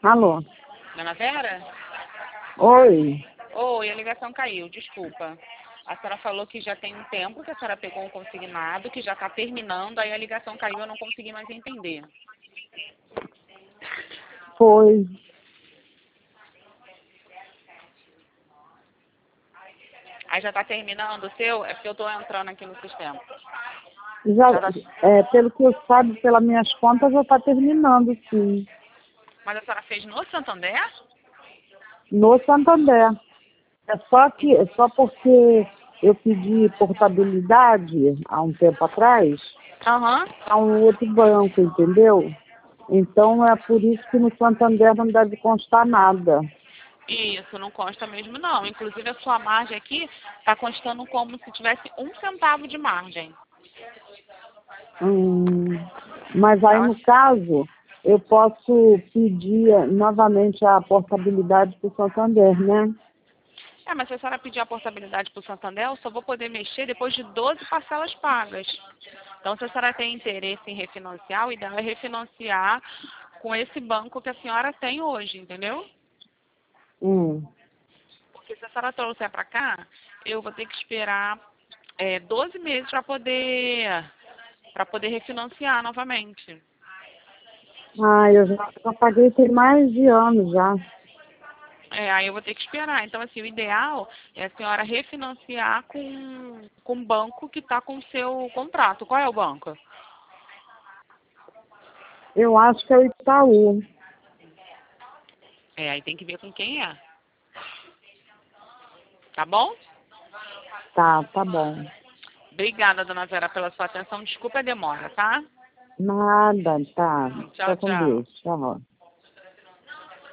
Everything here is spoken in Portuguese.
Alô? Dona Vera? Oi. Oi, a ligação caiu, desculpa. A senhora falou que já tem um tempo que a senhora pegou um consignado, que já está terminando, aí a ligação caiu, eu não consegui mais entender. Foi. Aí já está terminando o seu? É porque eu estou entrando aqui no sistema. Já, Já tá... pelo que eu saiba, pelas minhas contas, já está terminando, sim. Mas a senhora fez no Santander? No Santander. É só porque eu pedi portabilidade há um tempo atrás Aham. a um outro banco, entendeu? Então é por isso que no Santander não deve constar nada. Isso, não consta mesmo não. Inclusive a sua margem aqui está constando como se tivesse 1 centavo de margem. Mas aí, Então, no caso, eu posso pedir novamente a portabilidade para o Santander, né? mas se a senhora pedir a portabilidade para o Santander, eu só vou poder mexer depois de 12 parcelas pagas. Então, se a senhora tem interesse em refinanciar, o ideal é refinanciar com esse banco que a senhora tem hoje, entendeu? Porque se a senhora trouxer para cá, eu vou ter que esperar 12 meses para poder refinanciar novamente. Eu já paguei tem mais de anos já. Aí eu vou ter que esperar. Então, assim, o ideal é a senhora refinanciar com o banco que está com o seu contrato. Qual é o banco? Eu acho que é o Itaú. Aí tem que ver com quem é. Tá bom? Tá bom. Obrigada, dona Vera, pela sua atenção. Desculpa a demora, tá? Nada, tá. Tchau, Fica com tchau. Deus. Tchau.